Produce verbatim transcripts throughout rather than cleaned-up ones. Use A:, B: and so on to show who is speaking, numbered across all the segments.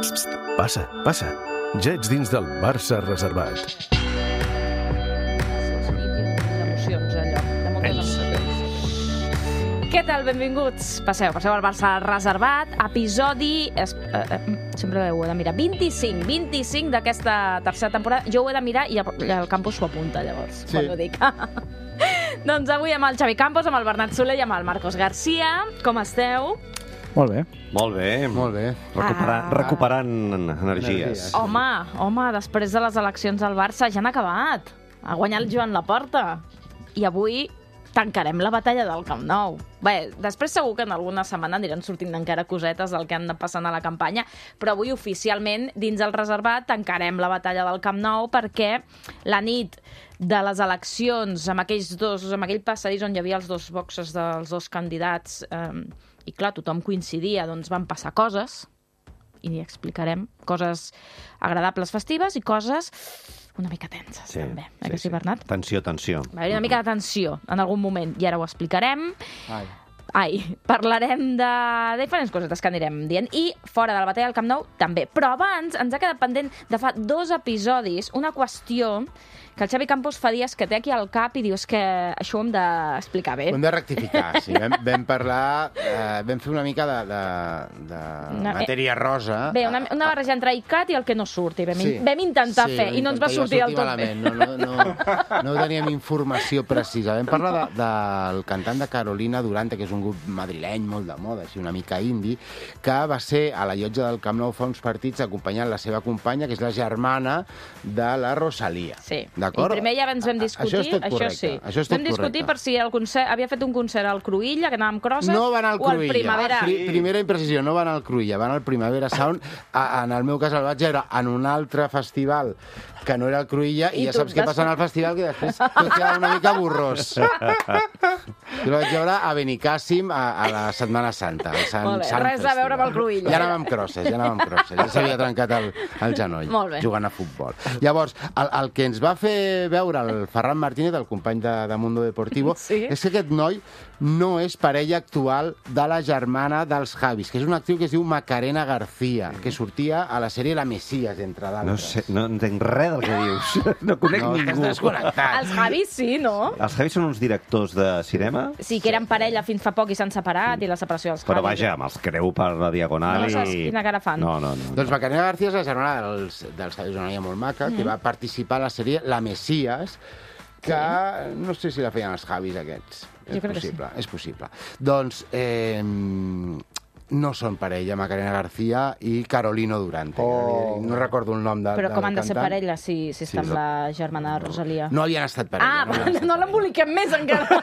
A: Psst, passa, passa. Ja ets dins del Barça reservat.
B: D'emocions, allò. De moltes emocions. Què tal? Benvinguts. Passeu, passeu al Barça reservat. Episodi... Es, eh, eh, sempre ho he de mirar. vint-i-cinc, vint-i-cinc d'aquesta tercera temporada. Jo ho he de mirar i el, el Campos s'ho apunta, llavors, sí. Quan ho dic. Doncs avui amb el Xavi Campos, amb el Bernat Soler i amb el Marcos García. Com esteu?
C: Molt bé.
D: Molt bé.
C: Molt bé.
D: Recuperant,
B: Ah.
D: recuperant energies.
B: Home, home, després de les eleccions al Barça ja han acabat. Ha guanyat el Joan Laporta. I avui tancarem la batalla del Camp Nou. Bé, després segur que en alguna setmana aniran sortint encara cosetes del que han de passar a la campanya, però avui oficialment, dins el reservat, tancarem la batalla del Camp Nou perquè la nit de les eleccions, amb aquells dos, amb aquell passadís on hi havia els dos boxes dels dos candidats, eh, i clar, tothom coincidia, doncs van passar coses, i n'hi explicarem, coses agradables, festives i coses una mica tenses,
D: Sí,
B: també. Eh
D: sí,
B: que sí,
D: sí.
B: Bernat?
D: Tensió, tensió.
B: Va haver una mica de tensió en algun moment, i ara ho explicarem.
C: Ai.
B: Ai, parlarem de diferents cosetes que anirem dient. I fora de la batalla del Camp Nou, també. Però abans ens ha quedat pendent de fa dos episodis una qüestió que el Xavi Campos fa dies que té aquí al cap i dius que això ho hem d'explicar bé.
C: Ho hem de rectificar, sí. Vam, vam parlar, eh, vam fer una mica de, de, de
B: Una-
C: matèria rosa.
B: Bé, una, una barreja entre ICAT i el que no surti. Vam,
C: Sí.
B: vam intentar
C: Sí,
B: fer
C: vam
B: i no ens va
C: intentar,
B: sortir
C: i
B: del tot bé.
C: malament. No, no, no, no teníem informació precisa. Vam parlar de, del cantant de Carolina Durante, que és un grup madrileny molt de moda, així una mica indie, que va ser a la llotja del Camp Nou fa uns partits acompanyant la seva companya, que és la germana de la Rosalía.
B: Sí.
C: D'acord?
B: I primer ja ens vam discutir.
C: Això és tot correcte.
B: sí.
C: Això és tot
B: vam discutir
C: correcte.
B: per si el concert, havia fet un concert al Cruïlla, que anava amb crosses,
C: No van al
B: o al
C: Cruïlla.
B: Primavera.
C: Pri primera imprecisió, no van al Cruïlla, van al Primavera Sound. A, en el meu cas el vaig veure en un altre festival que no era el Cruïlla, i,
B: I
C: ja
B: tu
C: saps què
B: vas-
C: passa en el festival, que després tot queda una mica borrós. Jo el vaig veure a Benicàssim a, a la Setmana Santa. Al Sant,
B: Molt bé,
C: Sant
B: res a veure amb el
C: Festival.
B: Cruïlla.
C: Ja anava amb crosses, ja anava amb crosses. Ja s'havia trencat el, el genoll
B: Molt bé.
C: jugant a futbol. Llavors, el, el que ens va fer veure el Ferran Martínez, el company de, de Mundo Deportivo,
B: Sí.
C: és que aquest noi no és parella actual de la germana dels Javis, que és una actriu que es diu Macarena García, que sortia a la sèrie La Mesías, entre d'altres.
D: No sé, no entenc res del que dius. No conec
C: No, t'has
D: ningú.
C: desconnectat.
B: Els Javis sí, no?
D: Els Javis són uns directors de cinema,
B: Sí, que eren parella fins fa poc i s'han separat, i la separació dels
D: però
B: Javis.
D: vaja, me'ls creu per la diagonal
B: No
D: i...
B: saps quina cara fan.
D: No, no, no.
C: Doncs Macarena García és la germana dels, dels Javis, una noia molt maca,
B: Mm.
C: que va participar a la sèrie La Mesías, que no sé si la feien els Javis aquests.
B: Jo
C: És
B: crec que sí.
C: possible, és possible. Doncs eh, no són parella, Macarena García i Carolino Durante.
E: Oh.
C: No recordo el nom de,
B: Però
C: del
B: com han de ser
C: cantant.
B: parella si, si està
C: Sí,
B: amb
C: no.
B: la germana de Rosalia?
C: No havien estat parella.
B: Ah,
C: no, havien estat
B: no l'emboliquem més encara.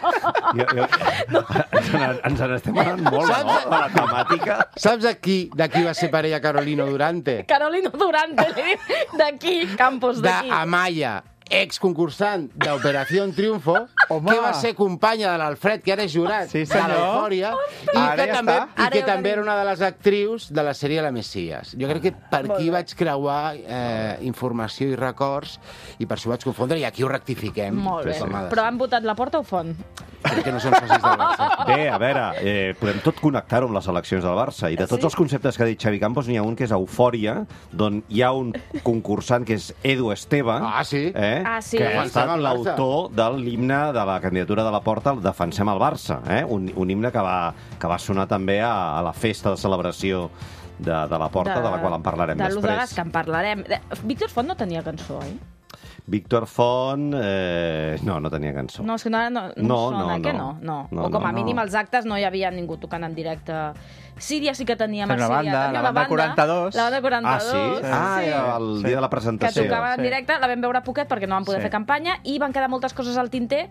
D: Jo, jo... Ens, en- ens n'estem anant molt,
C: Saps?
D: no? A la temàtica.
C: Saps de qui, de qui va ser parella Carolino Durante?
B: Carolina Durante, li dic, d'aquí, Campos, d'aquí.
C: D'Amaya, exconcursant d'Operació Triunfo,
E: Home.
C: que va ser companya de l'Alfred, que ara és jurat
E: Sí,
C: de
E: senyor.
C: l'Eufòria, i
E: Ara
C: que
E: ja
C: també,
E: està.
C: i
B: Ara
C: que
B: ja ho
C: també
B: tenim.
C: era una de les actrius de la sèrie La Mesías. Jo crec que per aquí vaig creuar eh, informació i records, i per això ho vaig confondre, i aquí ho rectifiquem.
B: Molt bé.
C: com ha de
B: Però
C: ser.
B: han votat la Porta o Font?
C: Crec que no són socis del Barça.
D: Bé, a veure, eh, podem tot connectar-ho amb les eleccions del Barça. I de tots
B: Sí?
D: els conceptes que ha dit Xavi Campos, n'hi ha un que és Eufòria, d'on hi ha un concursant que és Edu Esteve,
C: Ah, sí?
D: eh?
B: Ah, sí.
D: que
C: Que
D: ha estat
C: defensem el Barça.
D: l'autor de l'himne de la candidatura de la Porta, el Defensem el Barça. Eh? Un, un himne que va, que va sonar també a, a la festa de celebració de, de la Porta, de, de la qual en parlarem
B: de l'U de Gas,
D: després.
B: que en parlarem. De- Víctor Font no tenia cançó, oi?
D: Víctor Font... Eh... No, no tenia cançó.
B: No, és que no, no, no,
D: No,
B: sona,
D: no,
B: que
D: no.
B: no, no.
D: No,
B: O com a
D: no,
B: mínim
E: no.
B: als actes no hi havia ningú tocant en directe. Síria sí que teníem a
E: Fent una
B: Síria.
E: banda,
B: Tenia
E: la
B: una
E: banda quaranta-dos.
B: La banda
D: Ah,
B: quaranta-dos.
D: sí? Ah,
B: sí.
D: era el
E: Sí.
D: dia de la
B: Que
D: presentació.
B: tocava en
E: Sí.
B: directe, la vam veure poquet perquè no vam poder
E: Sí.
B: fer campanya i van quedar moltes coses al tinter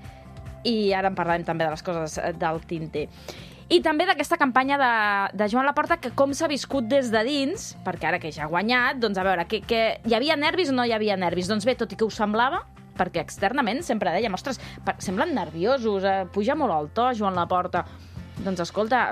B: i ara en parlarem també de les coses eh, del tinter. I també d'aquesta campanya de, de Joan Laporta, que com s'ha viscut des de dins, perquè ara que ja ha guanyat, doncs a veure, que, que hi havia nervis o no hi havia nervis? Doncs bé, tot i que ho semblava, perquè externament sempre dèiem, ostres, per- semblen nerviosos, eh, puja molt el to Joan Laporta. Doncs escolta,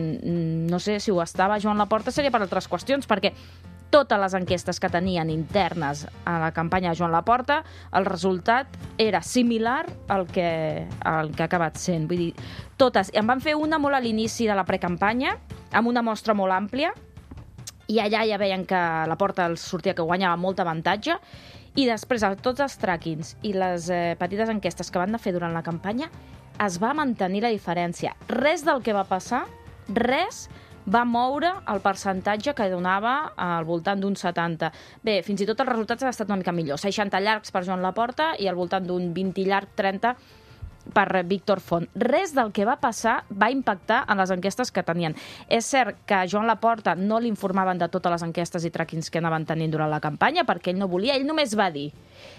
B: mm, no sé si ho estava Joan Laporta, seria per altres qüestions, perquè totes les enquestes que tenien internes a la campanya de Joan Laporta, el resultat era similar al que, al que ha acabat sent. Vull dir, totes. En van fer una molt a l'inici de la precampanya, amb una mostra molt àmplia, i allà ja veien que la Porta els sortia que guanyava molt avantatge, i després a tots els tràquings i les eh, petites enquestes que van fer durant la campanya es va mantenir la diferència. Res del que va passar, res va moure el percentatge que donava al voltant d'un setanta. Bé, fins i tot els resultats han estat una mica millor. seixanta llargs per Joan Laporta i al voltant d'un vint llarg, trenta per Víctor Font. Res del que va passar va impactar en les enquestes que tenien. És cert que a Joan Laporta no l'informaven de totes les enquestes i tràquings que anaven tenint durant la campanya, perquè ell no volia, ell només va dir: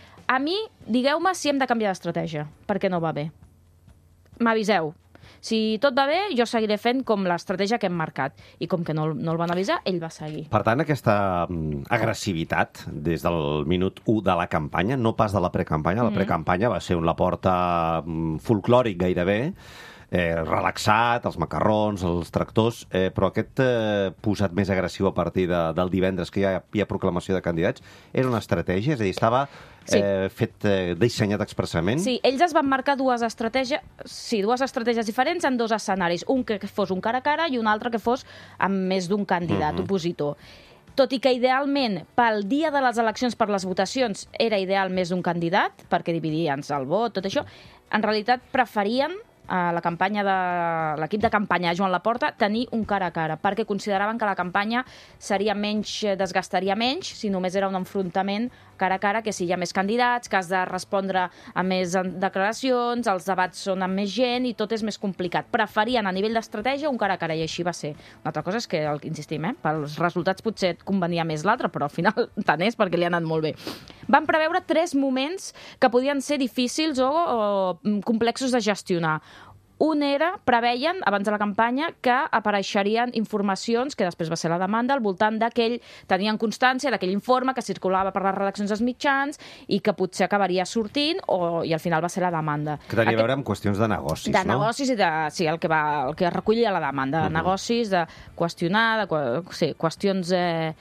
B: a mi, digueu-me si hem de canviar d'estratègia, perquè no va bé. M'aviseu. Si tot va bé, jo seguiré fent com l'estratègia que hem marcat. I com que no, no el van avisar, ell va seguir.
D: Per tant, aquesta mm, agressivitat des del minut u de la campanya, no pas de la precampanya, la precampanya va ser un Laporta mm, folclòric gairebé, eh, relaxat, els macarrons, els tractors, eh, però aquest eh, posat més agressiu a partir de, del divendres, que hi ha, hi ha proclamació de candidats, era una estratègia? És a dir, estava
B: Sí.
D: Eh, fet, eh, dissenyat expressament?
B: Sí, ells es van marcar dues estratègies, sí, dues estratègies diferents en dos escenaris. Un que fos un cara a cara i un altre que fos amb més d'un candidat
D: Mhm.
B: opositor. Tot i que idealment, pel dia de les eleccions, per les votacions, era ideal més d'un candidat, perquè dividien el vot, tot això, en realitat preferien a la campanya de l'equip de campanya de Joan Laporta tenir un cara a cara, perquè consideraven que la campanya seria menys, desgastaria menys si només era un enfrontament cara a cara, que si hi ha més candidats, que has de respondre a més declaracions, els debats són amb més gent i tot és més complicat. Preferien a nivell d'estratègia un cara a cara i així va ser. Una altra cosa és que, el que insistim, eh, pels resultats potser et convenia més l'altre, però al final tant és perquè li ha anat molt bé. Van preveure tres moments que podien ser difícils o, o complexos de gestionar. Un era, preveien, abans de la campanya, que apareixerien informacions, que després va ser la demanda, al voltant d'aquell, tenien constància d'aquell informe que circulava per les redaccions dels mitjans i que potser acabaria sortint, o, i al final va ser la demanda.
D: Que tenia
B: Aquest...
D: a veure amb qüestions de negocis,
B: de
D: no?
B: negocis i de... Sí, el que, va, el que recollia la demanda, de uh-huh. negocis, de qüestionar, de, sí, qüestions... Eh,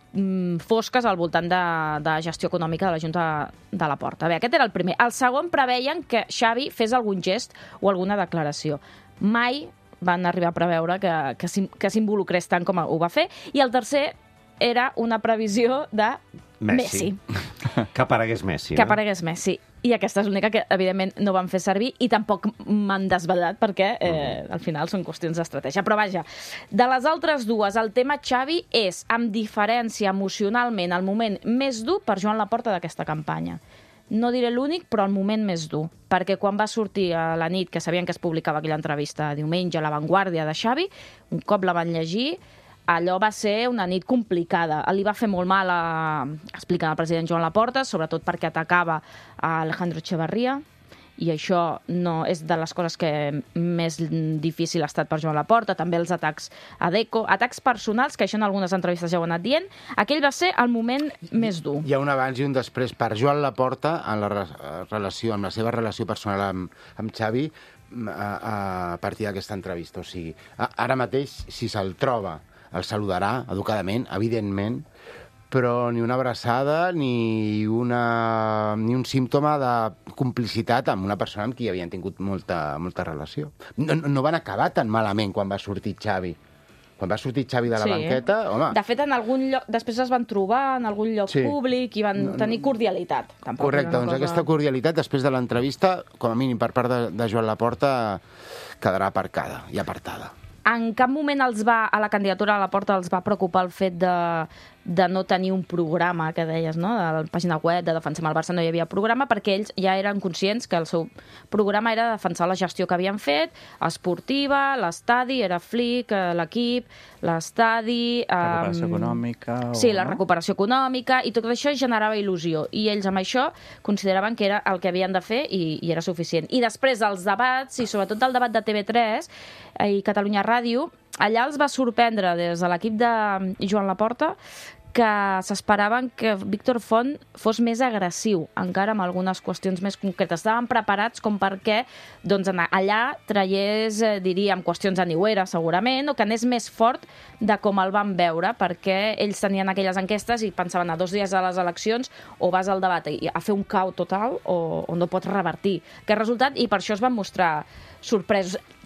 B: fosques al voltant de, de gestió econòmica de la Junta de la Porta. Bé, aquest era el primer. El segon, preveien que Xavi fes algun gest o alguna declaració. Mai van arribar a preveure que, que, que s'involucrés tant com ho va fer. I el tercer era una previsió de Messi.
D: Messi. Que aparegués Messi.
B: Que
D: no?
B: aparegués Messi. I aquesta és l'única que, evidentment, no van fer servir i tampoc m'han desvelat perquè, eh, al final, són qüestions d'estratègia. Però, vaja, de les altres dues, el tema Xavi és, amb diferència emocionalment, el moment més dur per Joan Laporta d'aquesta campanya. No diré l'únic, però el moment més dur. Perquè quan va sortir a la nit, que sabien que es publicava aquella entrevista diumenge a La Vanguardia de Xavi, un cop la van llegir, allò va ser una nit complicada. Li va fer molt mal, a, explicar al president Joan Laporta, sobretot perquè atacava a Alejandro Echevarría, i això no és de les coses que més difícil ha estat per Joan Laporta, també els atacs a Deco, atacs personals, que això en algunes entrevistes ja ho han anat dient. Aquell va ser el moment més dur.
C: Hi ha un abans i un després per Joan Laporta en la re relació, amb la seva relació personal amb, amb Xavi a, a partir d'aquesta entrevista. O sigui, ara mateix, si se'l troba, el saludarà educadament, evidentment, però ni una abraçada ni, una, ni un símptoma de complicitat amb una persona amb qui havien tingut molta, molta relació. No, no van acabar tan malament quan va sortir Xavi. Quan va sortir Xavi de la
B: Sí.
C: banqueta, home...
B: De fet, en algun lloc, després es van trobar en algun lloc
C: Sí.
B: públic i van
C: No, no.
B: tenir cordialitat. Tampoc
C: Correcte,
B: era una
C: doncs
B: cosa-
C: aquesta cordialitat, després de l'entrevista, com a mínim per part de, de Joan Laporta, quedarà aparcada i apartada.
B: En cap moment els va, a la candidatura a la Porta els va preocupar el fet de, de no tenir un programa, que deies, no? De la pàgina web de Defensem el Barça no hi havia programa, perquè ells ja eren conscients que el seu programa era defensar la gestió que havien fet, esportiva, l'estadi, era Flick, l'equip, l'estadi...
E: La recuperació
B: Um,
E: econòmica... O,
B: Sí, la
E: no?
B: recuperació econòmica, i tot això generava il·lusió. I ells amb això consideraven que era el que havien de fer i, i era suficient. I després els debats, i sobretot el debat de T V tres i Catalunya Ràdio, allà els va sorprendre des de l'equip de Joan Laporta que s'esperaven que Víctor Font fos més agressiu, encara amb algunes qüestions més concretes. Estaven preparats com perquè doncs, allà traiés, eh, diríem, qüestions de niuera, segurament, o que anés més fort de com el van veure, perquè ells tenien aquelles enquestes i pensaven a dos dies de les eleccions o vas al debat a fer un cau total o, o no pots revertir aquest resultat, i per això es van mostrar sorpresos.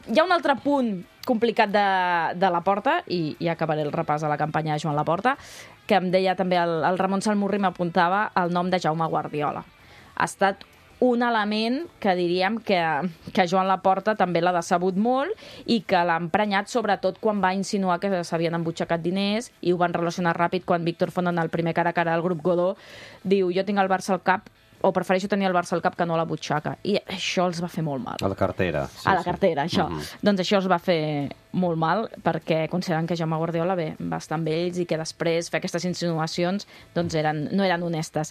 B: hi ha un altre punt complicat de, de Laporta, i, i acabaré el repàs a la campanya de Joan Laporta, que em deia també el, el Ramon Salmurri, m'apuntava el nom de Jaume Guardiola. Ha estat un element que diríem que, que Joan Laporta també l'ha decebut molt i que l'ha emprenyat, sobretot quan va insinuar que s'havien embutxacat diners, i ho van relacionar ràpid quan Víctor Font, en el primer cara a cara del grup Godó, diu: jo tinc el Barça al cap, o prefereixo tenir el Barça al cap que no la butxaca. I això els va fer molt mal.
D: A la cartera. Sí,
B: a la
D: sí.
B: cartera, això.
D: Mm-hmm.
B: Doncs això els va fer molt mal, perquè consideren que Jaume Guardiola bé, va estar amb ells i que després fer aquestes insinuacions doncs eren, no eren honestes.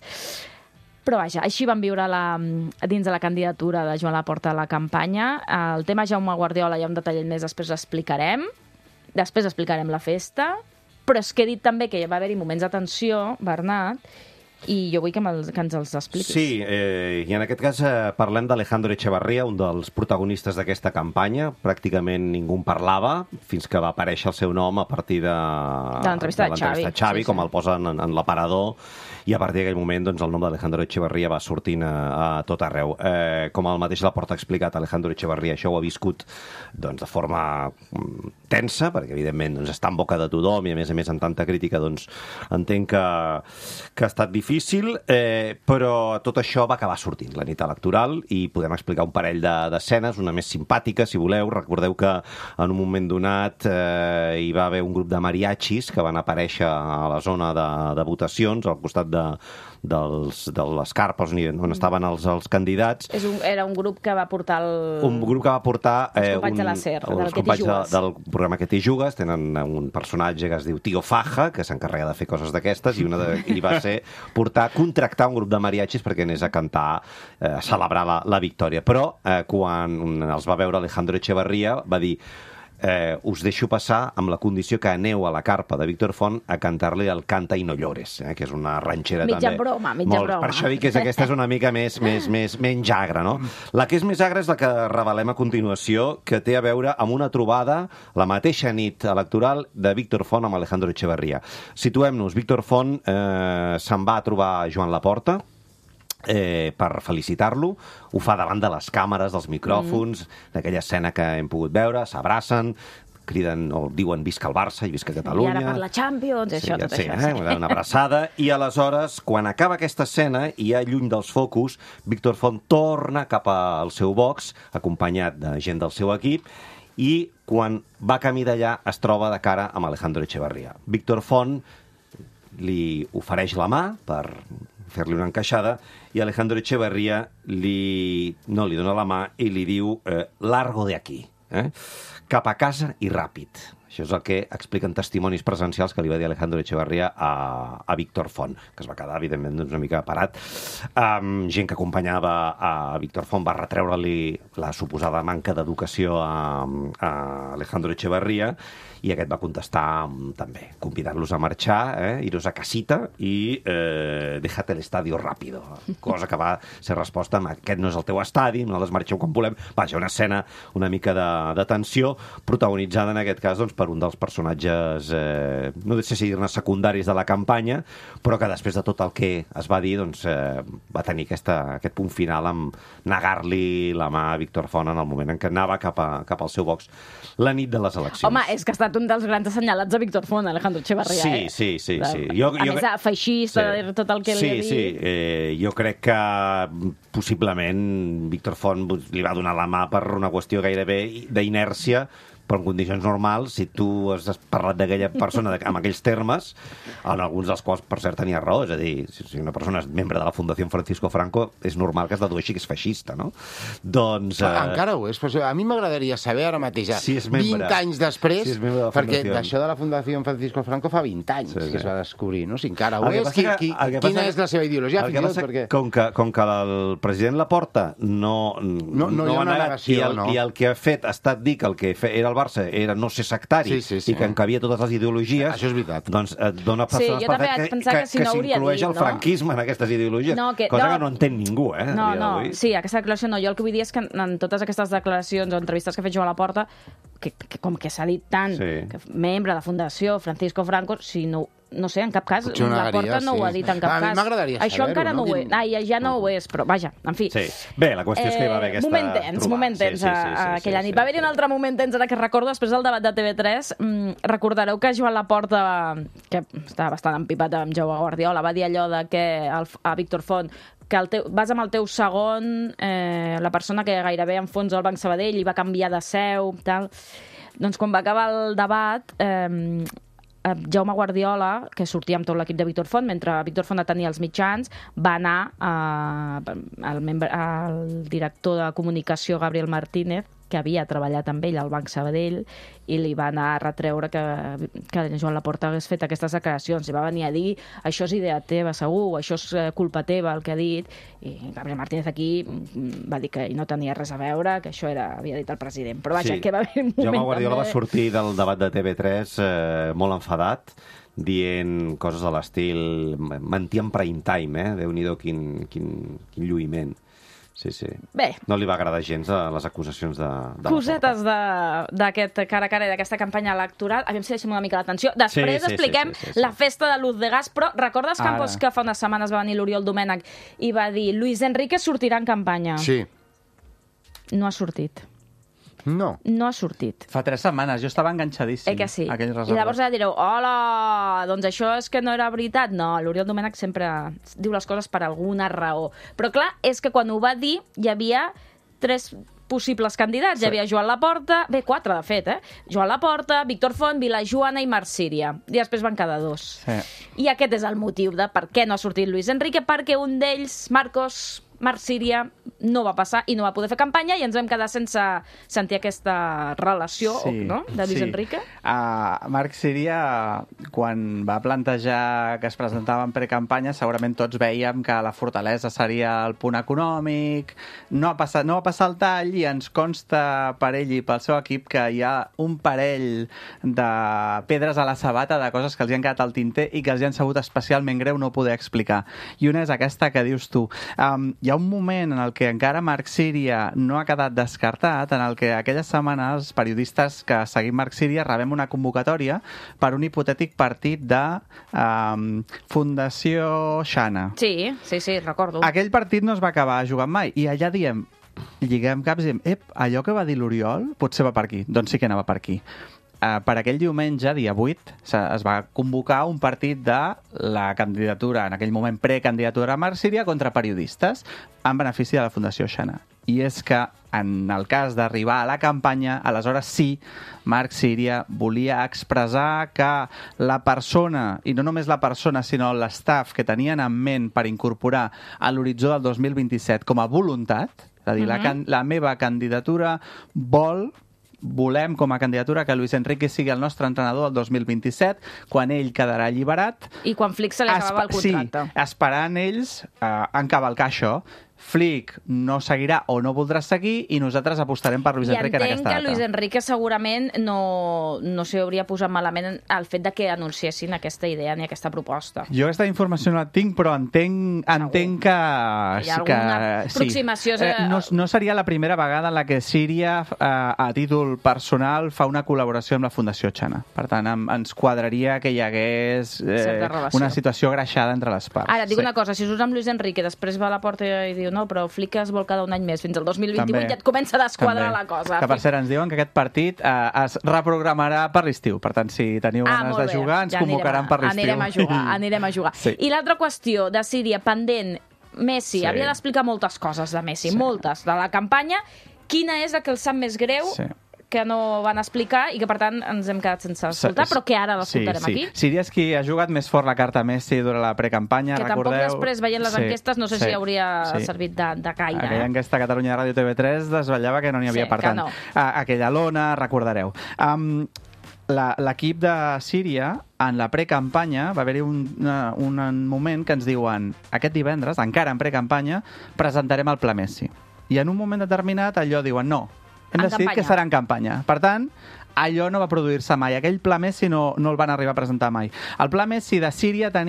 B: Però vaja, així van viure la, dins de la candidatura de Joan Laporta a la campanya. El tema Jaume Guardiola hi ha un detallet més, després l'explicarem. Després explicarem la festa. Però és que he dit també que hi va haver-hi moments de tensió, Bernat, i jo vull que, que ens els expliquis.
D: Sí, eh, i en aquest cas eh, parlem d'Alejandro Echevarría, un dels protagonistes d'aquesta campanya. Pràcticament ningú en parlava, fins que va aparèixer el seu nom a partir de,
B: de l'entrevista de, de Xavi,
D: Xavi
B: sí,
D: com
B: sí.
D: el posen en, en l'aparador, i a partir d'aquell moment doncs, el nom d'Alejandro Echevarría va sortint a, a tot arreu. Eh, com el mateix Laporta ha explicat, Alejandro Echevarría això ho ha viscut doncs, de forma mm, tensa, perquè evidentment doncs, està en boca de tothom i a més a més en tanta crítica doncs, entenc que, que ha estat difícil, eh, però tot això va acabar sortint la nit electoral i podem explicar un parell d'escenes, una més simpàtica, si voleu. Recordeu que en un moment donat eh, hi va haver un grup de mariachis que van aparèixer a la zona de, de votacions, al costat de De, dels, de les carpes on, on estaven els, els candidats.
B: És un, era un grup que va portar el...
D: Un grup que va portar...
B: Els companys un, de la SER, del Que t'hi jugues.
D: De, del programa Que t'hi jugues. Tenen un personatge que es diu Tío Faja, que s'encarrega de fer coses d'aquestes, i una de, i va ser portar, contractar un grup de mariachis perquè anés a cantar, eh, a celebrar la, la victòria. Però eh, quan els va veure Alejandro Echevarría, va dir: Eh, us deixo passar amb la condició que aneu a la carpa de Víctor Font a cantar-li el Canta i no llores, eh, que és una ranxera
B: mitja
D: també.
B: Broma, mitja
D: molt,
B: broma.
D: Per això dic que és, aquesta és una mica més, més, més, menys agra, no? La que és més agra és la que revelem a continuació, que té a veure amb una trobada la mateixa nit electoral de Víctor Font amb Alejandro Echevarría. Situem-nos, Víctor Font eh, se'n va a trobar Joan Laporta, Eh, per felicitar-lo, ho fa davant de les càmeres, dels micròfons, mm. d'aquella escena que hem pogut veure, s'abracen, criden o diuen visca el Barça i visca Catalunya.
B: I ara per la Champions,
D: sí,
B: això, tot
D: sí,
B: això.
D: Eh? Una abraçada. I aleshores, quan acaba aquesta escena i ja lluny dels focus, Víctor Font torna cap al seu box, acompanyat de gent del seu equip, i quan va camí d'allà es troba de cara amb Alejandro Echevarría. Víctor Font li ofereix la mà per fer-li una encaixada, i Alejandro Echevarría li, no li dona la mà i li diu eh, largo de aquí, eh? Cap a casa i ràpid. Això és el que expliquen testimonis presencials que li va dir Alejandro Echevarría a, a Víctor Font, que es va quedar, evidentment, doncs, una mica parat. Um, gent que acompanyava a Víctor Font va retreure-li la suposada manca d'educació a, a Alejandro Echevarría, i aquest va contestar també, convidant-los a marxar, eh, iros a casita i eh, déjate el estadio rápido. Cosa que va ser resposta amb aquest no és el teu estadi, nosaltres marxeu quan volem. Vaja, una escena una mica de, de tensió, protagonitzada en aquest cas doncs, per un dels personatges, eh, no sé si dir-ne secundaris de la campanya, però que després de tot el que es va dir doncs, eh, va tenir aquesta, aquest punt final amb negar-li la mà a Víctor Font en el moment en què anava cap, a, cap al seu box la nit de les eleccions.
B: Home, és que ha estat un dels grans assenyalats de Víctor Font, Alejandro Echevarría.
D: Sí,
B: eh?
D: sí, sí. sí.
B: Jo, a jo, més, feixista, sí. Tot el que
D: sí,
B: li ha dit.
D: Sí, sí. Eh, jo crec que possiblement Víctor Font li va donar la mà per una qüestió gairebé d'inèrcia, però en condicions normals, si tu has parlat d'aquella persona amb aquells termes, en alguns dels quals, per cert, tenia raó, és a dir, si una persona és membre de la Fundació Francisco Franco, és normal que es dedueixi que és feixista, no? Doncs...
C: Eh... Encara ho és, però a mi m'agradaria saber ara mateix,
D: si és membre,
C: vint anys després,
D: si és membre de la
C: perquè
D: Fundació.
C: D'això de la Fundació Francisco Franco fa vint anys sí, sí. que es va descobrir, no? Si encara ho és, qui, qui, quina és la seva ideologia?
D: El que passa, perquè... com, que, com que el president Laporta no,
C: no, no, no
D: no
C: hi ha una negació,
D: i el,
C: no.
D: I el que ha fet ha estat dir que el que era el Barça era no ser sectari, sí, sí, sí. i que encabia totes les ideologies,
C: això és veritat.
D: Doncs et dona persones
B: sí, per fet que, que, que, si
D: que
B: no
D: s'inclueix
B: dit,
D: el franquisme no? en aquestes ideologies,
B: no, que,
D: cosa
B: no,
D: que no entén ningú, eh?
B: No, no, sí, aquesta declaració no. Jo el que vull dir és que en totes aquestes declaracions o entrevistes que ha fet Joan Laporta que, que com que s'ha dit tant,
D: Sí.
B: que membre de la Fundació Francisco Franco, si no, no sé, en cap cas,
C: Potser una
B: la Porta
C: negaria,
B: no
C: sí.
B: ho ha dit en cap
C: A mi
B: cas.
C: m'agradaria
B: Això
C: saber-ho,
B: encara no,
C: no?
B: ho és. Ai, ja no ho és, però vaja, en fi.
D: Sí. Bé, la qüestió és que hi va haver aquesta
B: moment tens,
D: trobada.
B: moment tens
D: Sí, sí, sí,
B: a-
D: sí,
B: aquella
D: sí,
B: nit.
D: sí,
B: Va haver-hi
D: sí.
B: un altre moment tens ara que recordo, després del debat de T V tres, mm, recordareu que Joan Laporta, que estava bastant empipat amb Jaume Guardiola, va dir allò de que el, a Víctor Font que el teu, vas amb el teu segon, eh, la persona que gairebé enfonsa el Banc Sabadell i va canviar de seu, tal. Doncs quan va acabar el debat, eh, Jaume Guardiola, que sortia amb tot l'equip de Víctor Font, mentre Víctor Font tenia els mitjans, va anar eh, al, membre, al director de comunicació, Gabriel Martínez, que havia treballat amb ell al Banc Sabadell, i li va anar a retreure que, que Joan Laporta hagués fet aquestes declaracions. I va venir a dir, això és idea teva, segur, això és eh, culpa teva, el que ha dit. I Gabriel Martínez aquí mm, va dir que no tenia res a veure, que això era, havia dit el president. Però vaja,
D: Sí.
B: que va haver un moment
D: Jaume Guardiola
B: també...
D: va sortir del debat de T V tres eh, molt enfadat, dient coses de l'estil mentir en prime time, eh? Déu-n'hi-do quin, quin, quin lluïment. Sí, sí.
B: Bé,
D: No li va agradar gens a les acusacions de, de
B: cosetes de- d'aquest cara a cara i d'aquesta campanya electoral. A mi em deixem una mica l'atenció. Després
D: Sí, sí,
B: expliquem
D: sí, sí, sí, sí.
B: la festa de Luz de Gas, però recordes,
E: Ara.
B: Campos, que fa unes setmanes va venir l'Oriol Domènech i va dir Luis Enrique sortirà en campanya?
C: Sí.
B: No ha sortit.
C: No.
B: No ha sortit.
E: Fa tres setmanes, jo estava enganxadíssim.
B: Eh que sí?
E: a aquell
B: I
E: reserva.
B: llavors ja direu, hola, doncs això és que no era veritat. No, l'Oriol Domènech sempre diu les coses per alguna raó. Però clar, és que quan ho va dir hi havia tres possibles candidats. Hi havia Joan Laporta, bé, quatre de fet, eh? Joan Laporta, Víctor Font, Vilajoana i Marc Síria. I després van quedar dos.
E: Sí.
B: I aquest és el motiu de per què no ha sortit Luis Enrique, perquè un d'ells, Marcos, Marc Síria, no va passar i no va poder fer campanya i ens vam quedar sense sentir aquesta relació, no?, de Luis
E: sí.
B: Enrique.
E: Uh, Marc Síria, quan va plantejar que es presentava en precampanya, segurament tots veiem que la fortalesa seria el punt econòmic. No ha passat, no va passar el tall i ens consta per ell i pel seu equip que hi ha un parell de pedres a la sabata de coses que els hi han quedat al tinter i que els hi han sabut especialment greu no poder explicar. I una és aquesta que dius tu. Um, hi ha un moment en el que encara Marc Síria no ha quedat descartat, en el que aquelles setmanes els periodistes que seguim Marc Síria rebem una convocatòria per un hipotètic partit de um, Fundació Xana.
B: Sí, sí, sí, recordo.
E: Aquell partit no es va acabar jugant mai i allà diem, lliguem caps i diem, ep, allò que va dir l'Oriol potser va per aquí. Doncs sí que anava per aquí. Uh, per aquell diumenge, dia vuit, es va convocar un partit de la candidatura, en aquell moment precandidatura a Marc Síria, contra periodistes, en benefici de la Fundació Xana. I és que, en el cas d'arribar a la campanya, aleshores sí, Marc Síria volia expressar que la persona, i no només la persona, sinó l'estaf que tenien en ment per incorporar a l'horitzó del dos mil vint-i-set com a voluntat, és a dir, uh-huh. la, can la meva candidatura vol volem com a candidatura que Luis Enrique sigui el nostre entrenador el dos mil vint-i-set, quan ell quedarà alliberat.
B: I quan Flick se li acabava el contracte.
E: Sí, esperant ells uh, encavalcar això. Flick no seguirà o no voldrà seguir i nosaltres apostarem per Luis
B: I
E: Enrique en aquesta data.
B: I entenc que Luis Enrique segurament no, no s'hi hauria posat malament el fet de que anunciessin aquesta idea ni aquesta proposta.
E: Jo aquesta informació no la tinc, però entenc, entenc que...
B: Hi ha alguna
E: que,
B: aproximació.
E: Sí. Eh, no, no seria la primera vegada en la que Síria, eh, a títol personal, fa una col·laboració amb la Fundació Xana. Per tant, em, ens quadraria que hi hagués eh, una situació greixada entre les parts.
B: Ara, dic
E: sí.
B: una cosa, si surts amb Luis Enrique, després va a la porta i diu no, però Flick es vol quedar un any més, fins al dos mil vint-i-vuit
E: També.
B: ja et comença a desquadrar
E: També.
B: la cosa.
E: Que, per cert, ens diuen que aquest partit eh, es reprogramarà per l'estiu. Per tant, si teniu
B: Ah,
E: ganes
B: molt
E: de
B: bé.
E: jugar, ens
B: Ja
E: convocaran
B: anirem a-
E: per l'estiu.
B: Anirem a jugar, anirem a jugar.
E: Sí.
B: I l'altra qüestió de Síria, pendent, Messi,
E: Sí.
B: havia d'explicar moltes coses de Messi,
E: Sí.
B: moltes, de la campanya. Quina és la que els sap més greu
E: Sí.
B: que no van explicar i que, per tant, ens hem quedat sense escoltar,
E: Sí,
B: però que ara l'escoltarem
E: sí, sí.
B: aquí?
E: Síria és qui ha jugat més fort la carta Messi durant la precampanya,
B: Que tampoc
E: recordeu...
B: després, veient les
E: Sí,
B: enquestes, no sé
E: sí,
B: si hauria
E: sí.
B: servit de, de gaire.
E: Aquella
B: eh?
E: enquesta a Catalunya Ràdio T V tres desvetllava que no n'hi havia,
B: Sí,
E: per
B: que
E: tant.
B: no.
E: A, aquella lona, recordareu. Um, L'equip de Síria, en la precampanya, va haver-hi un, una, un moment que ens diuen aquest divendres, encara en precampanya, presentarem el Pla Messi. I en un moment determinat allò diuen no, hem
B: En
E: decidit
B: campanya.
E: que serà en campanya. Per tant, allò no va produir-se mai. Aquell Pla Messi no, no el van arribar a presentar mai. El Pla Messi de Síria tenia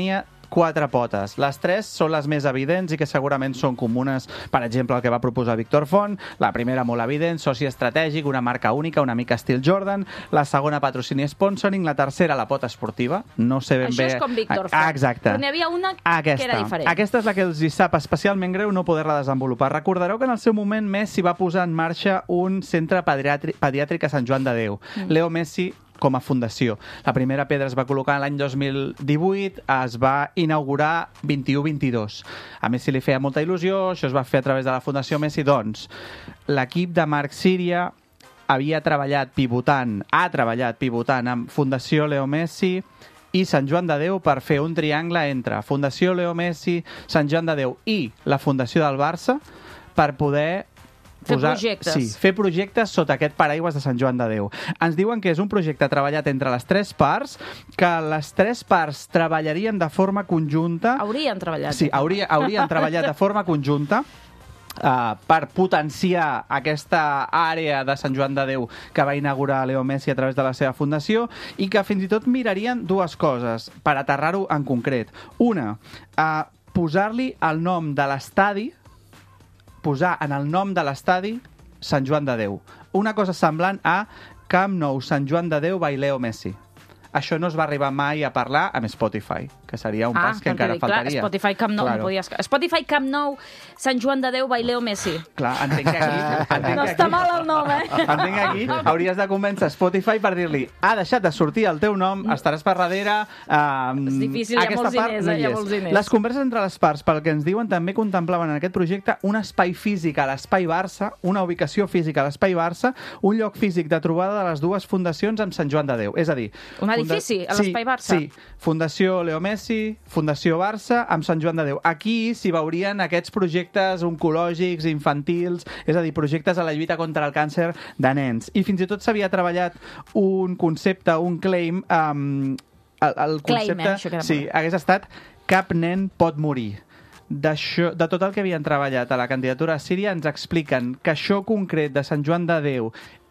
E: quatre potes. Les tres són les més evidents i que segurament són comunes. Per exemple, el que va proposar Víctor Font. La primera, molt evident, soci estratègic, una marca única, una mica estil Jordan. La segona, patrocini sponsoring. La tercera, la pota esportiva. No sé ben
B: Això
E: bé...
B: és com Víctor Font.
E: Ah, exacte.
B: Però n'hi havia una
E: Aquesta.
B: que era diferent.
E: Aquesta és la que els hi sap especialment greu no poder-la desenvolupar. Recordareu que en el seu moment Messi va posar en marxa un centre pediàtric, pediàtric a Sant Joan de Déu. Mm. Leo Messi com a fundació. La primera pedra es va col·locar l'any dos mil divuit, es va inaugurar vint-i-u vint-i-dos. A Messi li feia molta il·lusió, això es va fer a través de la Fundació Messi. Doncs, l'equip de Marc Síria havia treballat pivotant, ha treballat pivotant amb Fundació Leo Messi i Sant Joan de Déu per fer un triangle entre Fundació Leo Messi, Sant Joan de Déu i la Fundació del Barça per poder
B: Fer
E: posar,
B: projectes.
E: Sí, fer projectes sota aquest paraigües de Sant Joan de Déu. Ens diuen que és un projecte treballat entre les tres parts, que les tres parts treballarien de forma conjunta...
B: Haurien treballat.
E: Sí, hauria, haurien treballat de forma conjunta Uh, per potenciar aquesta àrea de Sant Joan de Déu que va inaugurar Leo Messi a través de la seva fundació i que fins i tot mirarien dues coses per aterrar-ho en concret. Una, uh, posar-li el nom de l'estadi, posar en el nom de l'estadi Sant Joan de Déu. Una cosa semblant a Camp Nou, Sant Joan de Déu by Leo Messi. Això no es va arribar mai a parlar amb Spotify, que seria un
B: ah,
E: pas que encara
B: dic,
E: faltaria.
B: Clar, Spotify Camp Nou,
E: claro.
B: no podies... Spotify Camp Nou, Sant Joan de Déu by Leo Messi.
E: Clar, entenc que aquí... Entenc
B: no
E: que
B: està
E: aquí,
B: mal el nom, eh?
E: Entenc que aquí hauries de convèncer Spotify per dir-li ha deixat de sortir el teu nom, estaràs per darrere... Um,
B: és difícil, hi ha molts diners,
E: no
B: eh? Hi ha molts diners.
E: Les converses entre les parts, pel que ens diuen, també contemplaven en aquest projecte un espai físic a l'Espai Barça, una ubicació física a l'Espai Barça, un lloc físic de trobada de les dues fundacions amb Sant Joan de Déu. És a dir...
B: Un edifici a l'Espai Barça?
E: Sí, Fundació Leo Messi, Fundació Barça, amb Sant Joan de Déu. Aquí s'hi veurien aquests projectes oncològics, infantils, és a dir, projectes a la lluita contra el càncer de nens. I fins i tot s'havia treballat un concepte, un claim, um, el, el concepte...
B: Claim, eh? Això queda
E: sí, hagués estat cap nen pot morir. D'això, de tot el que havien treballat a la candidatura a Síria, ens expliquen que això concret de Sant Joan de Déu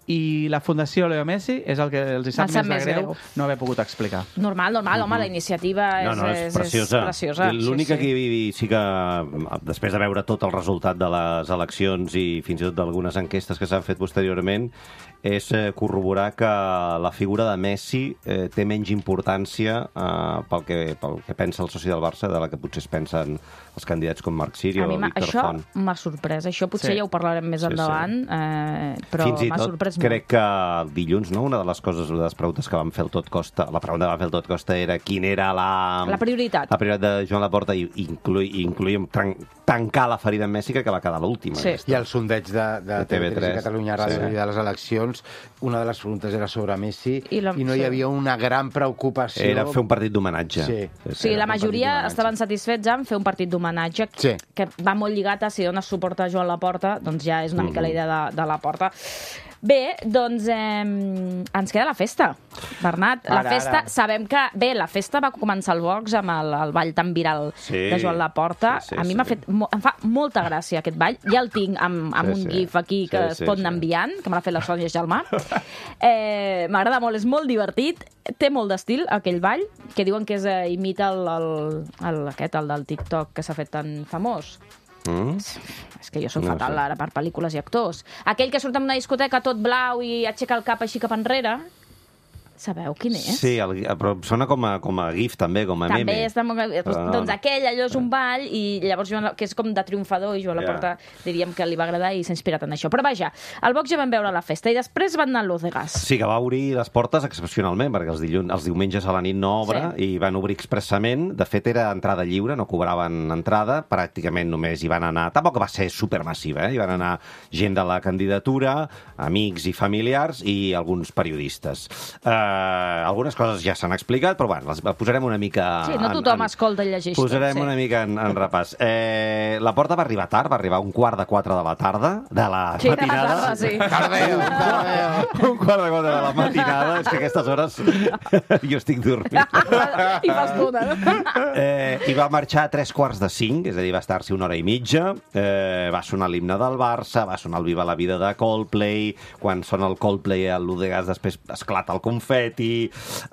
E: i la Fundació Leo Messi és el que els hi sap més de greu, greu no haver pogut explicar.
B: Normal, normal, home, la iniciativa és,
D: no, no, és,
B: és,
D: preciosa.
B: és preciosa.
D: L'únic
B: sí, sí.
D: que sí que, després de veure tot el resultat de les eleccions i fins i tot d'algunes enquestes que s'han fet posteriorment, és corroborar que la figura de Messi eh, té menys importància eh, pel, que, pel que pensa el soci del Barça de la que potser es pensen els candidats com Marc Síria o Víctor
B: això
D: Font.
B: Això m'ha sorprès. Això potser
E: sí.
B: ja ho parlarem més
D: sí,
B: endavant,
D: sí.
B: Eh, però
D: fins i
B: m'ha
D: tot
B: sorprès
D: crec
B: molt.
D: que el dilluns, no? Una de les coses, una de les preguntes que vam fer el Tot Costa, la pregunta que vam fer el Tot Costa era quina era la...
B: La prioritat.
D: La prioritat de Joan Laporta i inclui, incluïm tran tancar la ferida en Messi, que va quedar l'última.
B: Sí.
C: I el sondeig de, de,
D: de T V tres
C: i Catalunya Ràdio
D: sí.
C: i de les eleccions, una de les preguntes era sobre Messi i,
B: I, la,
C: i no
B: sí.
C: hi havia una gran preocupació.
D: Era fer un partit d'homenatge.
C: Sí.
B: O sigui, la majoria estaven satisfets en fer un partit d'homenatge
C: sí.
B: que va molt lligat a si dones suport a Joan Laporta, doncs ja és una mm. mica la idea de, de Laporta. Bé, doncs eh, ens queda la festa, Bernat. La
E: ara,
B: festa,
E: ara.
B: sabem que... Bé, la festa va començar al Vox amb el, el ball tan viral
D: sí,
B: de Joan Laporta.
D: sí, sí,
B: a mi
D: sí.
B: m'ha fet... Em fa molta gràcia aquest ball. Ja el tinc amb, amb
D: Sí,
B: un
D: sí.
B: gif aquí que
D: Sí,
B: es
D: sí,
B: pot
D: sí.
B: anar enviant, que me l'ha fet la Sònia Gelmà. Eh, M'agrada molt, és molt divertit. Té molt d'estil, aquell ball, que diuen que és, eh, imita el, el, el, aquest, el del TikTok, que s'ha fet tan famós.
D: Mm?
B: És que jo soc
D: No
B: fatal
D: sé.
B: ara per pel·lícules i actors. Aquell que surt en una discoteca tot blau i aixeca el cap així cap enrere. Sabeu quin és?
D: Sí, el, però sona com a, com a gif, també, com a
B: També
D: meme.
B: està molt...
D: Però no,
B: doncs
D: no.
B: aquell, allò és un ball, i llavors Joan, que és com de triomfador, i Joan Laporta diríem que li va agradar i s'ha inspirat en això. Però vaja, al Vox ja vam veure la festa, i després van anar a Luz de Gas.
D: Sí, que va obrir les portes excepcionalment, perquè els, dilluns, els diumenges a la nit no obre,
B: Sí.
D: i van obrir expressament. De fet, era entrada lliure, no cobraven entrada, pràcticament només hi van anar... Tampoc va ser supermassiva, eh? Hi van anar gent de la candidatura, amics i familiars, i alguns periodistes. Eh, algunes coses ja s'han explicat, però bueno, les posarem una mica...
B: Sí, no tothom escolta i llegeix.
D: Posarem
B: tot, sí.
D: una mica en, en repàs. Eh, la porta va arribar tard, va arribar a un quart de quatre de la tarda, de la
B: Sí, de la
D: matinada.
B: tarda, sí.
C: Tardeu, tardeu.
D: Un quart de quatre de la matinada, és que a aquestes hores jo estic dormint.
B: I fa estona.
D: Eh, I va marxar a tres quarts de cinc, és a dir, va estar-s'hi una hora i mitja, eh, va sonar l'himne del Barça, va sonar el Viva la vida de Coldplay, quan sona el Coldplay al Luz de Gas després esclata el confeti, confeti,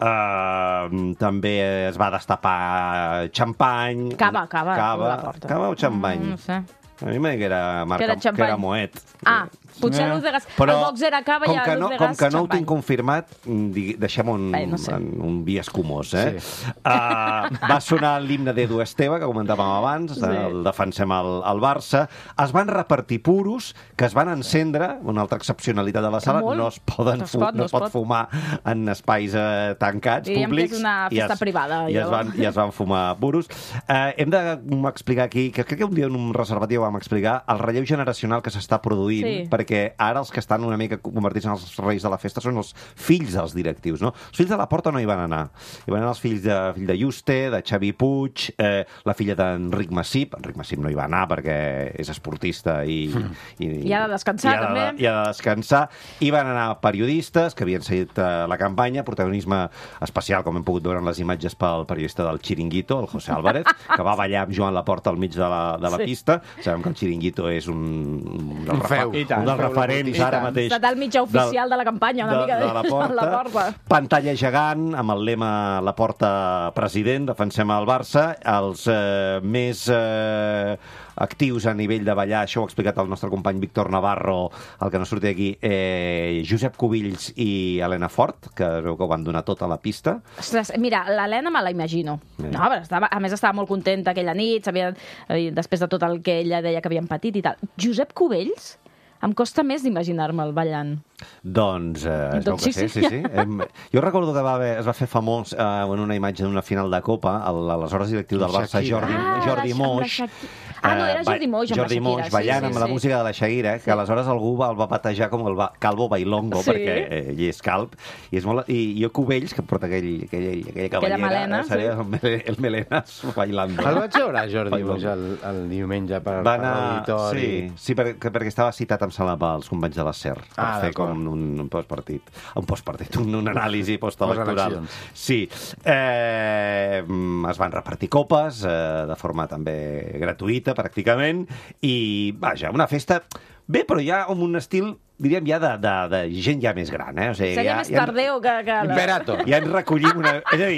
D: uh, també es va destapar xampany...
B: Cava, cava.
D: Cava, cava o xampany?
B: Mm, no sé.
D: A mi m'ha que era marca,
B: que era,
D: que era Moet.
B: Ah, potser l'ús de gas. Però, el box era cava i l'ús
D: no,
B: de gas
D: com que no ho
B: xampany.
D: tinc confirmat, deixem-ho un,
B: Bé, no sé.
D: un, un vi escumós, eh?
C: Sí.
D: Uh, va sonar l'himne d'Edu Esteve, que comentàvem abans,
B: Sí.
D: el defensem el, el Barça. Es van repartir puros, que es van encendre, una altra excepcionalitat de la sala,
B: Molt.
D: no es, poden
B: No es
D: fu-
B: pot, no
D: no
B: es
D: es pot
B: pot.
D: fumar en espais eh, tancats,
B: Diríem que
D: públics.
B: és una
D: i
B: festa privada,
D: I es,
B: allò.
D: van, I es van fumar puros. Eh, hem d'explicar aquí, que crec que un dia en un reservatiu vam explicar, el relleu generacional que s'està produint,
B: Sí.
D: perquè ara els que estan una mica convertits en els reis de la festa són els fills dels directius, no? Els fills de la Porta no hi van anar. Hi van anar els fills de, fill de Juste, de Xavi Puig, eh, la filla d'Enric Massip. Enric Massip no hi va anar perquè és esportista i... i,
B: I ha de descansar,
D: i ha de,
B: també.
D: I ha de descansar. Hi van anar periodistes que havien seguit eh, la campanya, protagonisme especial, com hem pogut veure en les imatges pel periodista del Chiringuito, el José Álvarez, que va ballar amb Joan Laporta al mig de la, de la
B: Sí.
D: pista. Sabem que el Chiringuito és un, un, dels
C: Un feu.
D: refer-
C: I tant.
D: un dels referents ara
C: tant.
D: mateix.
B: Ha estat el mitjà oficial de la campanya, una mica,
D: de la porta.
B: la porta.
D: Pantalla gegant, amb el lema La Porta president, defensem el Barça. Els eh, més eh, actius a nivell de ballar, això ho ha explicat el nostre company Víctor Navarro, el que no sortia aquí, eh, Josep Cubills i Helena Fort, que es veu que ho van donar tot a la pista.
B: Ostres, mira, l'Helena me la imagino.
D: Sí.
B: No, però estava, a més, estava molt contenta aquella nit, sabia, eh, després de tot el que ella deia que havien patit i tal. Josep Cubells, em costa més d'imaginar-me'l ballant.
D: Doncs, eh, es veu
B: Doncs
D: que
B: sí,
D: sí,
B: sí.
D: sí, sí. Em, jo recordo que va haver, es va fer famós eh, en una imatge d'una final de Copa, el- l'aleshores directiu del Barça,
C: Shakira.
D: Jordi,
B: Ah,
D: Jordi
B: la- amb la
D: Moix.
B: Shaki- Ah, no, era
D: eh,
B: Jordi
D: ba-
B: Moix amb la
D: Jordi
B: Shakira,
D: Moix
B: sí,
D: ballant
B: sí,
D: amb la
B: sí.
D: música de la Shakira, que aleshores algú el va batejar com el ba Calvo Bailongo,
B: Sí.
D: perquè eh, ell és calb. I, és molt, i jo Cubells, que porta aquell, aquell, aquella cavallera,
B: melena,
D: eh, seria
B: sí.
D: el, mele, el melenas bailando.
C: El vaig veure, Jordi
D: Bailando.
C: Moix, el, el diumenge per,
D: Va
C: per
D: anar...
C: l'auditori.
D: Sí, sí perquè, perquè estava citat amb sala pels companys de la SER per
C: Ah,
D: fer
C: d'acord.
D: com un, un postpartit. Un postpartit, un, un anàlisi postelectoral.
C: Posteleccions.
D: Sí. Eh, mm, es van repartir copes eh, de forma també gratuïta, pràcticament, i, vaja, una festa... Bé, però ja amb un estil, diríem, ja de, de, de gent ja més gran, eh? O sigui,
B: Seria
D: ja,
B: més
D: ja,
B: tardeu que... que la...
C: Imperator.
D: ja ens recollim una... És a dir,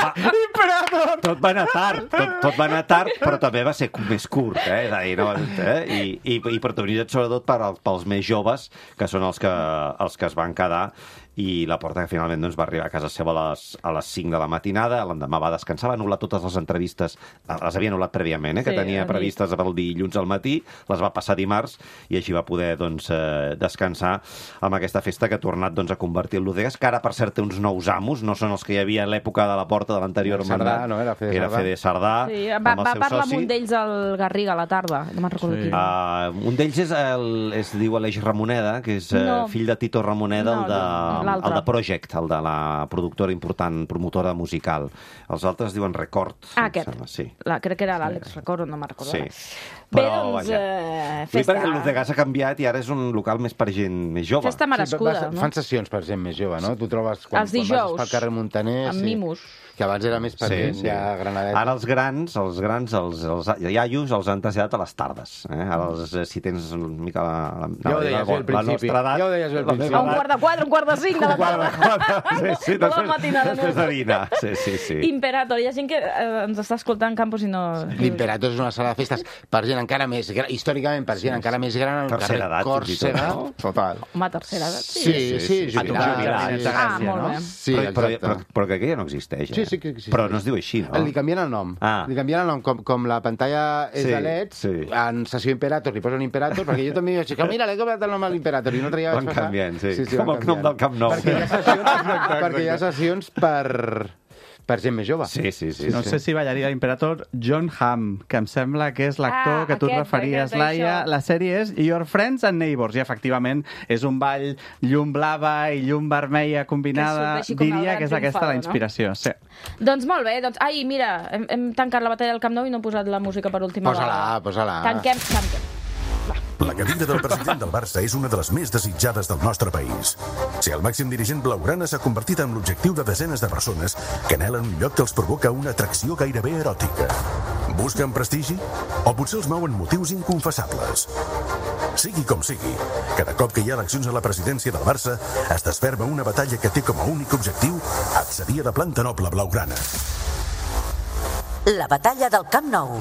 D: va, tot va anar tard, tot, tot va anar tard, però també va ser més curt, eh? És a dir, no, eh? I, i, i protagonitzat sobretot per, als- pels més joves, que són els que, els que es van quedar, i la Porta que finalment doncs, va arribar a casa seva a les, a les cinc de la matinada, l'endemà va descansar, va anul·lar totes les entrevistes, les havia anul·lat prèviament, eh, que
B: Sí,
D: tenia
B: a nit.
D: previstes pel dilluns al matí, les va passar dimarts, i així va poder doncs, eh, descansar amb aquesta festa que ha tornat doncs, a convertir el Ludegas, que ara, per cert, té uns nous amos, no són els que hi havia a l'època de la Porta de l'anterior
C: Sardà,
D: mandat.
C: no? Era Fede
D: Era
C: Sardà.
D: Fede Sardà,
B: Sí, va,
D: amb el
B: va
D: seu
B: parlar
D: soci.
B: amb un d'ells al Garriga a la tarda, no me'n recordo
E: Sí.
B: quin.
D: Uh, un d'ells és, el, es diu Aleix Ramoneda, que és uh,
B: No.
D: fill de Tito Ramoneda,
B: No,
D: el, de,
B: l'altre.
D: el de Project, el de la productora important, promotora musical. Els altres diuen Record.
B: Ah,
D: em
B: aquest.
D: sembla, sí.
B: La, crec que era l'Àlex Record, no me'n recordo.
D: Sí.
B: ara. Bé,
D: Però,
B: doncs,
D: vaja.
B: eh,
D: Vull dir,
B: festa...
D: perquè el Ludegas ha canviat i ara és un local més per gent més jove.
B: Festa
C: Sí,
B: merescuda,
C: va-
B: no?
C: Fan sessions per gent més jove, no? Tu trobes quan,
B: Els
C: quan
B: dijous,
C: vas pel carrer Montaner...
B: amb mimos.
C: Que abans era més per
D: Sí,
C: gent
D: sí.
C: ja granadeta.
D: Ara els grans, els grans, els, els iaios els han traslladat a les tardes. Eh? Ara, els, eh, si tens una mica la, la,
C: Ja ho
D: la,
C: deies
D: la,
C: bé al
D: la
C: principi.
D: nostra edat...
C: Ja ho deies bé al
D: la
C: principi.
D: meva
B: A un
D: edat-
B: quart de quatre, un quart de cinc de la tarda.
D: Sí, sí,
B: De la
D: després-
B: matinada, no?
D: després de dinar. Sí, sí, sí.
B: Imperator, hi ha gent que eh, ens està escoltant Campos i no...
C: L'Imperator és una sala de festes per gent encara més gran, històricament per gent encara més gran, al
D: Tercera
C: carrer
D: edat, fins i tot,
C: Còrsega.
D: no?
C: Total.
B: Home, tercera edat, sí.
C: Sí, sí, sí,
D: sí.
C: jubilat.
D: Jubilat.
C: sí.
B: Ah, molt bé.
C: Sí,
D: però, però,
C: exacte.
D: però, però que aquella no existeix, eh?
C: Sí, sí que existeix.
D: Però no es diu així, no?
C: Li canvien el nom.
D: Ah.
C: Li canvien el nom. Com, com la pantalla és
D: Sí,
C: de L E D,
D: sí.
C: en sessió Imperator li posen Imperator, perquè jo també vaig dir, mira, l'he canviat el nom a l'Imperator, i un altre dia
D: Van
C: vaig passar...
D: canviant, sí.
C: sí, sí
D: Com
C: van
D: el nom
C: canviant.
D: del Camp Nou.
C: Perquè hi ha sessions, perquè hi ha sessions per, per gent més jove.
D: Sí, sí, sí.
E: No
D: sí.
E: sé si ballaria l'Imperator John Hamm, que em sembla que és l'actor
B: Ah,
E: que tu et
B: aquest,
E: referies,
B: aquest,
E: Laia.
B: això.
E: La sèrie és Your Friends and Neighbors, i efectivament és un ball llum blava i llum vermella combinada.
B: Que surt així com el
E: Diria
B: gran
E: que és aquesta la
B: triomfador, no?
E: inspiració. Sí.
B: Doncs molt bé, doncs... Ai, mira, hem, hem tancat la batalla del Camp Nou i no hem posat la música per última
C: Posa-la,
B: vegada.
C: posa-la.
B: Tanquem, tanquem.
F: La cadira del president del Barça és una de les més desitjades del nostre país. Si el màxim dirigent blaugrana s'ha convertit en l'objectiu de desenes de persones que anhelen un lloc que els provoca una atracció gairebé eròtica. Busquen prestigi? O potser els mouen motius inconfessables? Sigui com sigui, cada cop que hi ha eleccions a la presidència del Barça es desferma una batalla que té com a únic objectiu accedir a la planta noble blaugrana.
G: La batalla del Camp Nou.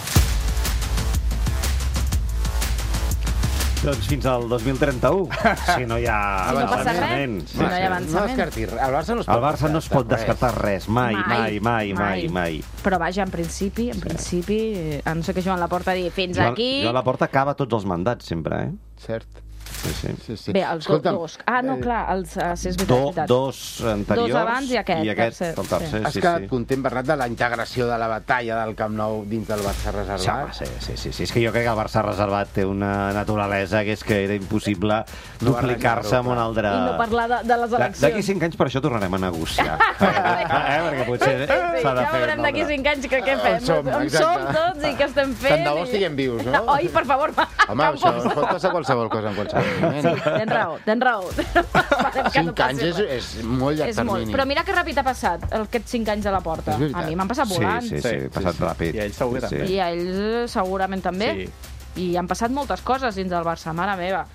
D: Doncs fins al dos mil trenta-u, si no hi ha
B: Si no passa
D: avançament.
B: res, si no hi ha
C: No
B: avançament.
C: descarti res. El Barça no es pot
D: El Barça no es pot descartar res, mai, mai, mai, mai,
B: mai.
D: mai.
B: Però vaja, en principi, en principi, eh, a no ser que Joan Laporta digui fins
D: Joan,
B: aquí...
D: Joan Laporta acaba tots els mandats, sempre, eh?
C: Cert.
D: Sí, sí.
C: Sí, sí.
B: Bé, els
C: Escolta'm,
B: dos. Ah, no,
C: eh,
B: clar, els, uh, sí, és veritat,
D: Do,
B: és veritat.
D: dos anteriors
B: Dos abans i aquest,
D: i aquest
B: tercer,
D: el tercer,
C: Has
D: sí,
C: quedat
D: sí.
C: content, Bernat, de la integració de la batalla del Camp Nou dins del Barça
D: Sí, home,
C: reservat?
D: sí, sí, sí, sí. És que jo crec que el Barça reservat té una naturalesa que és que era impossible
C: No
D: duplicar-se amb un altre...
B: I no parlar de, de les
D: Da-
B: eleccions.
D: D'aquí cinc anys per això tornarem a negociar. eh? Perquè potser
B: Sí, sí,
D: s'ha de
B: ja
D: fer...
B: veurem
D: un
B: d'aquí
D: altre.
B: cinc anys que què
C: On
B: fem.
C: som,
B: On
C: exacte.
B: som tots i què estem fent.
C: Tant de bo
B: i-
C: estiguem vius, no?
B: Oi, per favor.
C: Home, això es pot passar qualsevol cosa en qualsevol moment.
B: Sí, tens raó, tens raó. Esperem que no
C: Cinc
B: passi
C: anys és,
B: res.
C: és molt llarg
B: És molt.
C: termini.
B: Però mira que ràpid ha passat aquests cinc anys a la porta.
C: És veritat.
B: A mi m'han passat volant.
D: Sí, sí, sí,
E: Sí,
D: ha passat
E: sí, sí.
D: ràpid.
E: I a ells segur que també.
B: I a ells eh, segurament també.
E: Sí.
B: I han passat moltes coses dins del Barça, mare meva.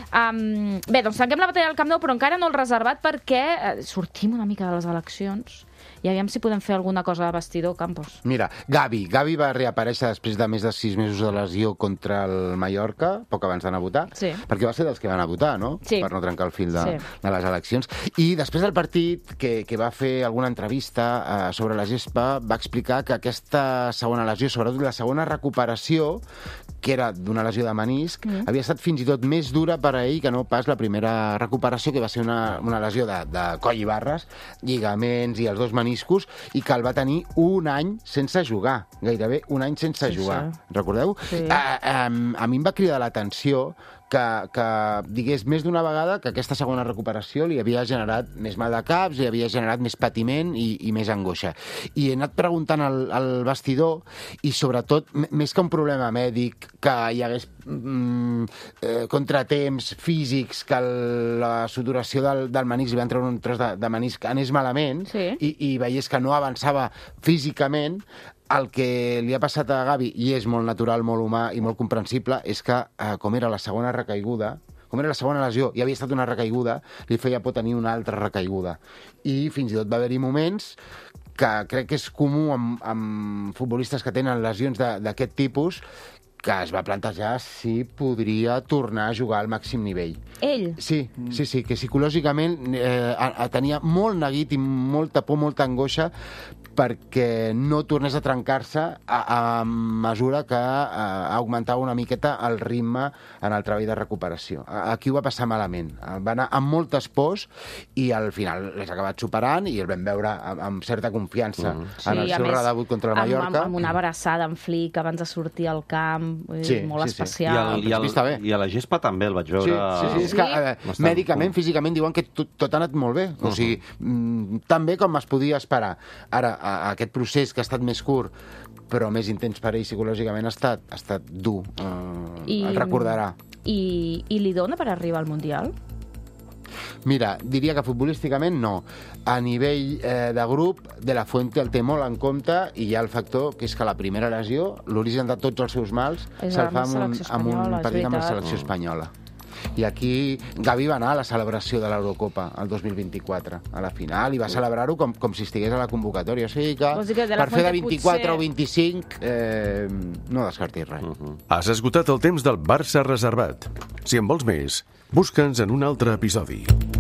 B: Um, bé, doncs tanquem la batalla del Camp Nou, però encara no el reservat perquè eh, sortim una mica de les eleccions i aviam si podem fer alguna cosa de vestidor, Campos.
C: Mira, Gavi. Gavi va reaparèixer després de més de sis mesos de lesió contra el Mallorca, poc abans d'anar a votar,
B: Sí.
C: perquè va ser dels que van a votar, no?
B: Sí.
C: Per no trencar el fil de,
B: Sí.
C: de les eleccions. I després del partit, que, que va fer alguna entrevista eh, sobre la gespa, va explicar que aquesta segona lesió, sobretot la segona recuperació, que era d'una lesió de menisc, mm. havia estat fins i tot més dura per a ell que no pas la primera recuperació, que va ser una, una lesió de, de coll i barres, lligaments i els dos meniscos, i que el va tenir un any sense jugar, gairebé un any sense
B: Sí,
C: jugar.
B: sí.
C: Recordeu?
B: Sí.
C: A, a, a mi em va cridar l'atenció que, que digués més d'una vegada que aquesta segona recuperació li havia generat més mal de caps, li havia generat més patiment i, i més angoixa. I he anat preguntant al, al vestidor i, sobretot, m- més que un problema mèdic, que hi hagués mm, eh, contratemps físics, que el, la sudoració del, del menisc, li van treure un tros de, de menisc, anés malament,
B: Sí.
C: i, i veiés que no avançava físicament. El que li ha passat a Gavi, i és molt natural, molt humà i molt comprensible, és que, eh, com era la segona recaiguda, com era la segona lesió i havia estat una recaiguda, li feia por tenir una altra recaiguda. I fins i tot va haver-hi moments que crec que és comú amb, amb futbolistes que tenen lesions de- d'aquest tipus, que es va plantejar si podria tornar a jugar al màxim nivell.
B: Ell?
C: Sí, sí, sí, que psicològicament eh, a, a tenia molt neguit i molta por, molta angoixa perquè no tornés a trencar-se a, a mesura que a, augmentava una miqueta el ritme en el treball de recuperació. A- Aquí ho va passar malament. Va anar amb moltes pors i al final les ha acabat superant i el vam veure amb, amb certa confiança mm. en el
B: a
C: seu
B: més,
C: redebut contra el Mallorca.
B: Amb, amb una abraçada en flic abans de sortir al camp, vull dir,
C: Sí,
B: molt
C: sí, sí.
D: I,
B: especial.
D: el, i, el,
C: Està bé.
D: I a la gespa també el vaig veure...
C: Sí, sí, sí, és que eh,
D: Bastant
C: mèdicament,
D: punt.
C: físicament diuen que tot, tot ha anat molt bé. O sigui, mm, tan bé com es podia esperar. Ara, a, a aquest procés que ha estat més curt, però més intens per ell psicològicament, ha estat, ha estat dur. Uh, I... El recordarà.
B: I, I li dona per arribar al Mundial?
C: Mira, diria que futbolísticament no. A nivell eh, de grup, De La Fuente el té molt en compte i hi ha el factor que és que la primera lesió, l'origen de tots els seus mals,
B: És
C: se'l
B: amb
C: fa
B: la
C: amb un,
B: selecció
C: amb un
B: espanyola, és
C: partit amb la
B: veritat.
C: selecció espanyola. I aquí Gavi va anar a la celebració de l'Eurocopa el dos mil vint-i-quatre, a la final, i va celebrar-ho com, com si estigués a la convocatòria. O sigui que,
B: Vols dir que De La
C: per fer de
B: Fuente
C: vint-i-quatre
B: potser-
C: o vint-i-cinc, eh, no descartis res.
D: Uh -huh.
A: Has esgotat el temps del Barça reservat. Si en vols més, busca'ns en un altre episodi.